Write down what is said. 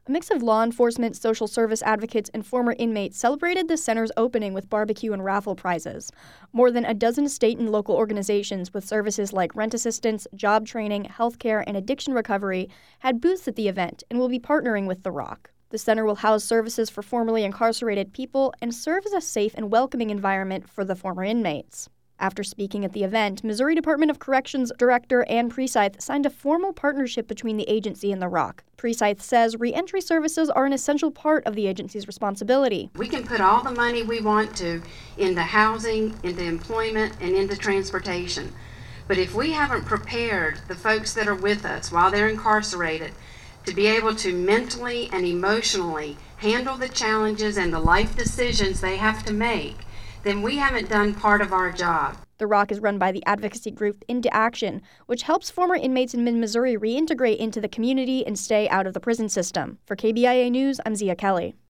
A mix of law enforcement, social service advocates, and former inmates celebrated the center's opening with barbecue and raffle prizes. More than a dozen state and local organizations with services like rent assistance, job training, healthcare, and addiction recovery had booths at the event and will be partnering with The Rock. The center will house services for formerly incarcerated people and serve as a safe and welcoming environment for the former inmates. After speaking at the event, Missouri Department of Corrections Director Ann Precythe signed a formal partnership between the agency and The Rock. Precythe says reentry services are an essential part of the agency's responsibility. We can put all the money we want to into housing, into employment, and into transportation. But if we haven't prepared the folks that are with us while they're incarcerated to be able to mentally and emotionally handle the challenges and the life decisions they have to make, then we haven't done part of our job. The Rock is run by the advocacy group Into Action, which helps former inmates in mid-Missouri reintegrate into the community and stay out of the prison system. For KBIA News, I'm Zia Kelly.